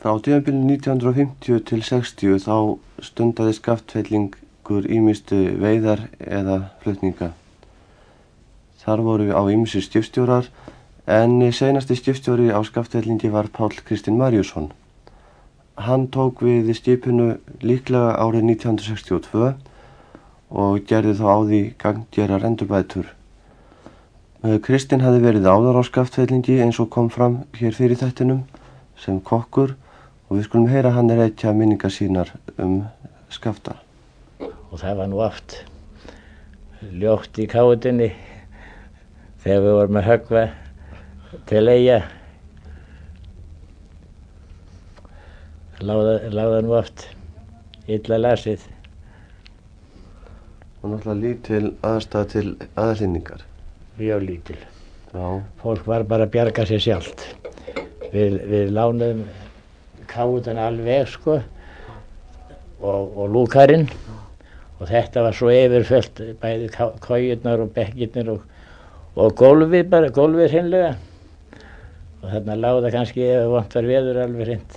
Frá tímabilinu 1950 til 60 þá stundaði Skaftfellingur ýmist veiðar eða flutninga. Þar voru á ýmsir skipstjórar en seinasti skipstjóri á Skaftfellingi var Páll Kristinn Maríusson. Hann tók við skipinu líklega árið 1962 og gerði þá á því gagngerar endurbætur. Kristinn hafði verið áður á Skaftfellingi eins og kom fram hér fyrir þættinum sem kokkur og við skulum heyra hann rekja minningar sínar Skafta. Og það var nú oft ljótt í káetinni þegar við vorum að höggva til Eyja. Láða nú oft illa lasið. Og náttúrulega lítil aðstæða til aðhlynningar. Mjög lítil. Já. Fólk var bara að bjarga sér sjálft. Við lánuðum káutan alveg sko og lúkarinn og þetta var svo yfirfullt bæði kojurnar og bekkirnir og gólfið hreinlega og þarna láða kannski ef vont var veður alveg hreint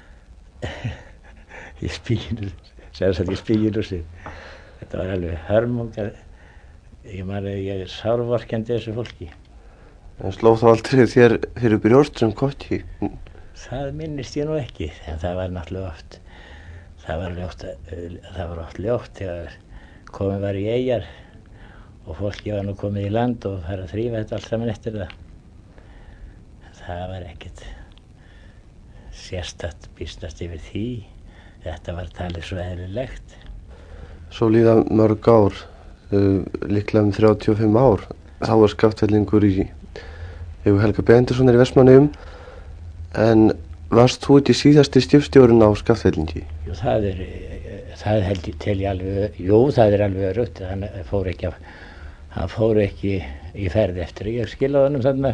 í spíginu sig. Þetta var alveg hörmungar. Ég man að ég sárvorkenndi þessu fólki. En sló þá aldrei þér fyrir brjóst sem kokki? Það minnist ég nú ekki, en það var náttúrulega oft. Það var oft ljótt þegar komið var í Eyjar og fólki var nú komið í land og farið að þrífa þetta allt saman eftir það. Það var ekkert sérstakt býstast yfir því. Þetta var talið svo eðlilegt. Svo líða mörg ár, líklega 35 ár. Þá var Skaftfellingur í Helga Benediktssonar í Vestmannaeyjum. En varst þú ekki síðasti skipstjórinn á Skaftfellingi? Jú, það held ég til alveg, það er alveg öruggt. Hann fór ekki í ferð eftir. Ég skilaði honum þarna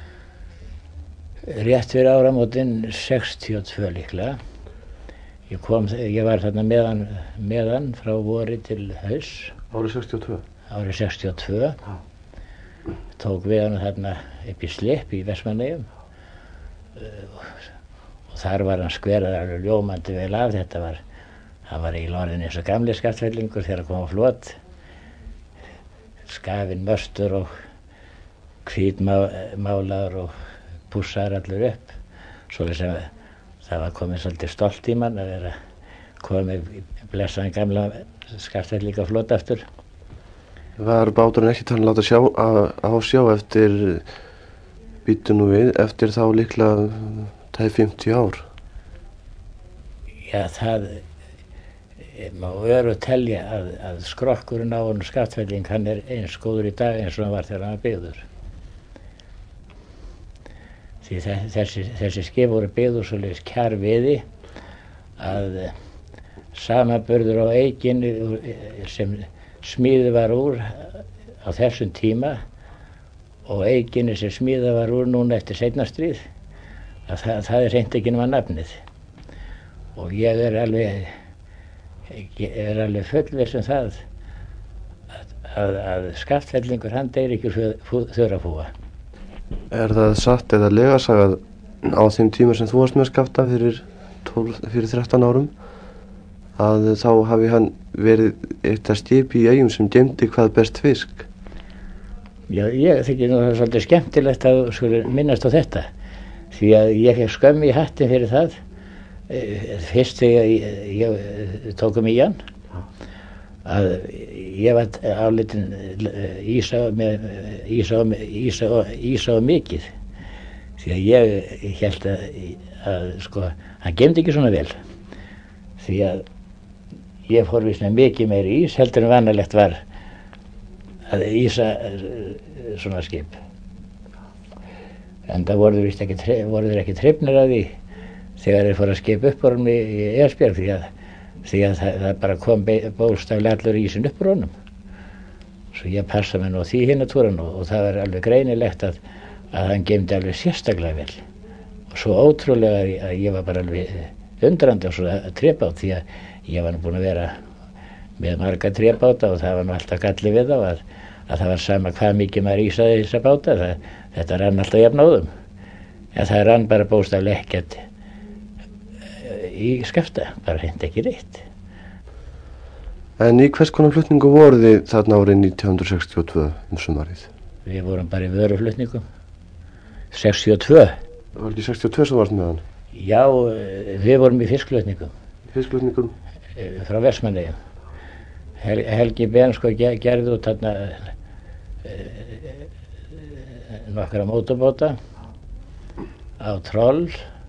rétt fyrir áramótin 62 líklega. Ég var þarna meðan frá vori til haust. Árið 62? Árið 62. Tók við hann þarna upp í Slipp í Vestmannaeyjum og þar var hann skverað alveg ljómandi vel af. Hann var í orðinn eins og gamli Skaftfellingur þegar kom á flot. Skafinn möstur og hvítmálaður og pússaður allur upp. Svoleiðis að það var komið svolítið stolt í mann að vera komið blessaðan gamla Skaftfellinga flot aftur. Var báturinn ekki talin láta á sjá eftir, býttu nú við, eftir þá líklega tæp 50 ár? Já, það má örugt telja að skrokkurinn á honum Skaftfelling, hann er eins góður í dag eins og hann var þegar hann var byggður. Því þessi skip voru byggður svoleiðis kjarviði að samanburður á eiginni sem smíðið var úr á þessum tíma og eiginni sem smíðið var úr núna eftir seinna stríð, að það er hreint ekki nema nafnið. Og ég er alveg fullviss það að Skaftfellingur hann deyr ekki úr þurrafúa. Er það satt eða legasagað á þeim tíma sem þú varst með Skafta fyrir 13 árum að þá hafi hann verið eitt af skipi í Eyjum sem geymdi hvað best fisk? Já, ég þykir nú það svolítið skemmtilegt að minnast á þetta því að ég fekk skömm í hattinn fyrir það fyrst þegar ég tókum í hann að ég var álitinn ísa og mikið því að ég hélt að sko hann geymdi ekki svona vel því að ég fór víst með mikið meiri ís heldur en vanalegt var að ísa svona skip en það voru ekki hrifnir af því þegar þeir fóru að skipa upp úr honum í Esbjerg því að það bara kom bókstaflega allur ísinn upp úr honum. Svo ég passa mig nú á því hinna túran og það var alveg greinilegt að hann geymdi alveg sérstaklega vel. Og svo ótrúlega að ég var bara alveg undrandi á svo trébát því að ég var nú búinn að vera með marga trébáta og það var nú alltaf galli við þá að það var sama hvað mikið maður ísaði þessa báta, þetta rann alltaf jafn áðum. En það rann bara bókstaflega ekkert í Skafta, bara hreint ekki reitt. En í hvers konar flutningu voru þið þarna árið 1962 sumarið? Við vorum bara í vöruflutningum. 62. Það var ekki 62 sem varst með hann? Já, við vorum í fiskflutningum. Fiskflutningum? Frá Vestmannaeyjum. Helgi Bensko gerði út þarna nokkra mótorbáta á Troll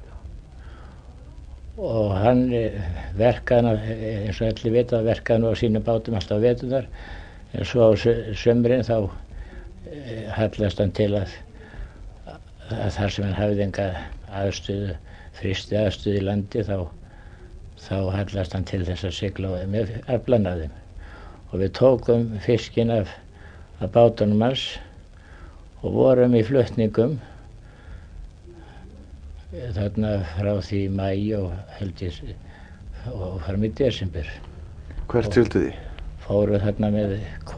og hann verkaði, eins og allir vita, verkaði nú á sínum bátum alltaf á veturnar, en svo á sumrin þá hallast hann til að þar sem hann hafði enga aðstöðu, frysti aðstöðu í landi, þá hallast hann til þess að sigla með aflann af þeim. Og við tókum fiskinn af bátunum hans og vorum í flutningum þarna frá því maí og held ég og fram í desember. Hvert fylgdu þið? Fóru þarna með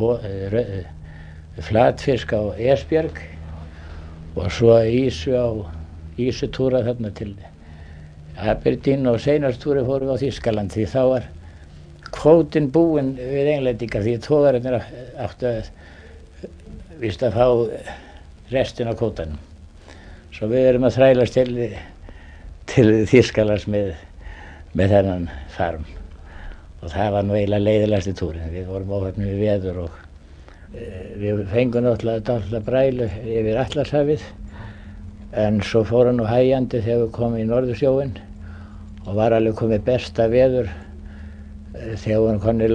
flatfisk á Esbjerg og svo ísutúra þarna til Aberdeen og seinastúri fórum við á Þýskaland því þá var kvótinn búinn við Englendingar því togararnir áttu að fá restin af kvótanum. Svo við erum að þrælast til Þýskalands með þennan farm og það var nú eiginlega leiðilegasti túrin. Við vorum óheppnir við veður og við fengum náttúrulega brælu yfir Atlantshafið en svo fór hann nú hægjandi þegar við komum í Norðursjóinn og var alveg komið besta veður þegar við komum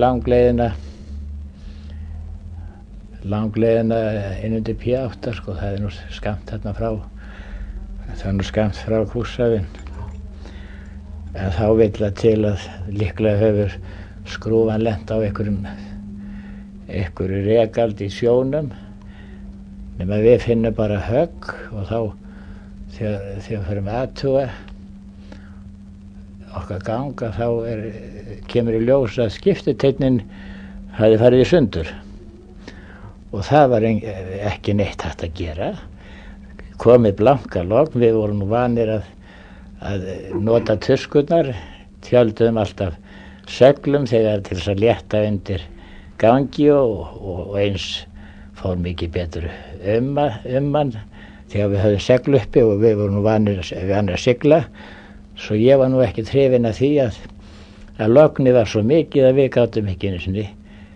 langleiðina inn undir P8 sko, það nú skammt þarna frá. Það var nú skammt frá Húshafinn. En þá vill það til að líklega hefur skrúfan lent á einhverju rekald í sjónum nema við finnum bara högg og þá þegar við förum aðtuga okkar ganga þá kemur í ljós að skiptiteinn hafði farið í sundur og það var ekki neitt hægt að gera. Komið blanka logn, við vorum nú vanir að nota tuskurnar, tjölduðum alltaf seglum þegar til þess að létta undir gangi og eins fór mikið betur mann þegar við höfðum segl uppi og við vorum nú vanir að sigla. Svo ég var nú ekki hrifinn af því að lognið var svo mikið að við gátum ekki einu sinni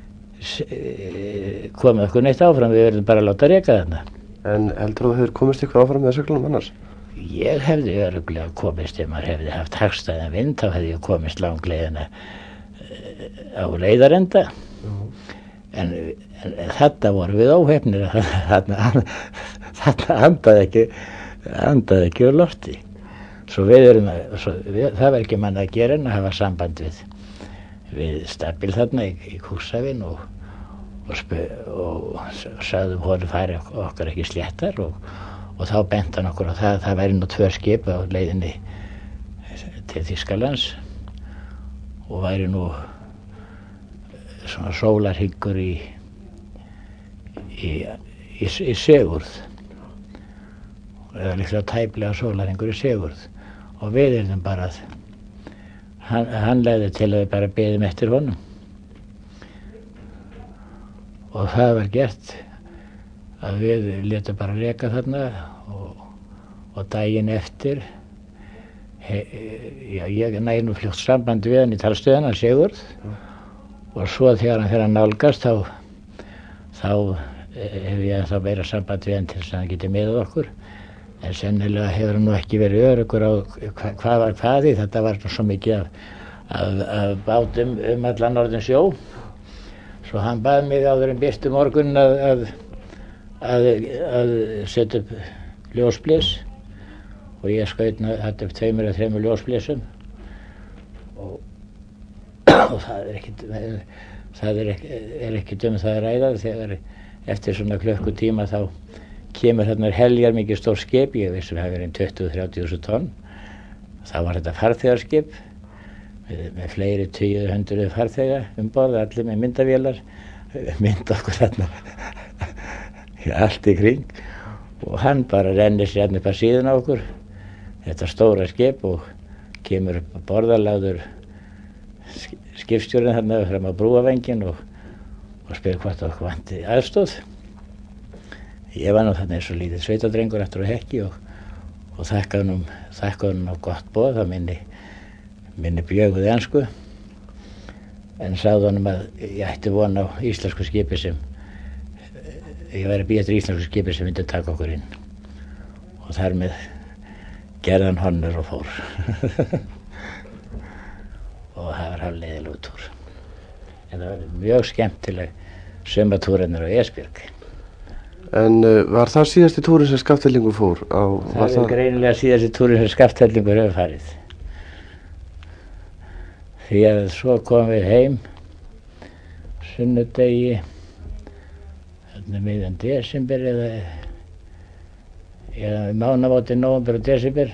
komið okkur neitt áfram, við verðum bara að láta reka þarna. En heldur þú hefur komist ykkur áfram með seglunum annars? Ég hefði örugglega komist, ef maður hefði haft hagstæðan vind, þá hefði ég komist langleiðina á leiðarenda. En þetta voru við óheppnir, þetta andaði ekki úr lofti. Svo það var ekki mann að gera en að hafa samband við Stabil þarna í Húshafinn og sagðum honum færi okkar ekki sléttar og þá benti hann okkur á það væri nú 2 skip á leiðinni til Þýskalands og væri nú svona sólarhyggur í Sigurð eða líklega tæplega sólarhyggur í Sigurð og við erum bara hann leiði til að við bara biðum eftir honum og það var gert að við létum bara reka þarna og daginn eftir ég næði nú fljótt samband við hann í talstöðina Sigurð og svo þegar hann fer að nálgast þá hef ég þá meira samband við hann til þess að hann geti með okkur en sennilega hefur hann nú ekki verið öruggur á hvað var hvað í þetta var nú svo mikið af bátum allan Norðursjó svo hann bað mig áður en birtu morgun að setja upp ljósblés og ég skaut þetta upp 2 eða 3 ljósblésum og það er ekkert það að ræða þegar eftir svona klukkutíma þá kemur þarna heljar mikið stór skip, ég vissi það verið 20-30.000 tonn. Þá var þetta farþegarskip með fleiri 100 farþega borð, allir með myndavélar, mynda okkur þarna allt í kring og hann bara rennir sér upp að síðan á okkur, þetta stóra skip og kemur upp borðalagður skipstjórinn þarna fram á brúavengin og spyr hvort okkur vanti aðstóð. Ég var nú þarna eins og lítið sveitadrengur aftur á hekki og þakkaði honum á gott boð, það minni bjöguði ensku, en sagði honum að ég ætti von á íslensku skipi ég væri að bíða eftir íslensku skipi sem myndi taka okkur inn. Og þar með gerði hann honnur og fór. Og það var hálfleiðilegur túr. En það var mjög skemmtileg sumartúrarnir á Esbjörg. En var það síðasti túrin sem Skaftfellingur fór á? Það er greinilega síðasti túrin sem Skaftfellingur hefur farið. Því að svo komum við heim sunnudegi, miðjan desember eða mánaðamótin nóvember og desember,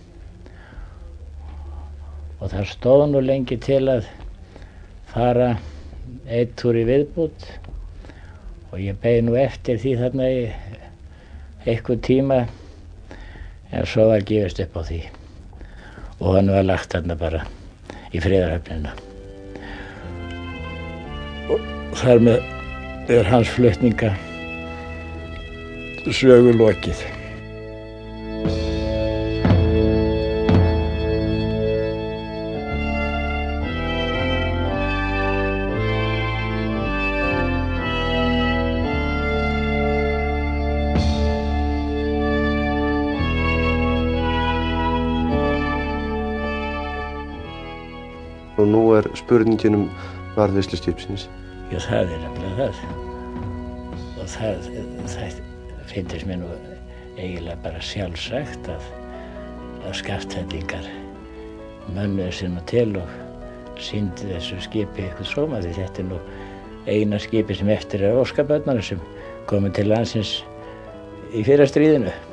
og það stóð nú lengi til að fara einn túr í viðbót og ég beið nú eftir því þarna í einhvern tíma, en svo var gefist upp á því og hann var lagt þarna bara í friðarhöfnina. Og þar með hans flutninga sögu lokið. Og nú spurningin varðveislu skipsins. Já, það nefnilega það. Og það finnst mér nú eiginlega bara sjálfsagt að Skaftfellingar mönnuðu sig nú til og sýndi þessu skipi eitthvað sóma, því þetta nú eina skipi sem eftir óskabörnunum sem komu til landsins í fyrra stríðinu.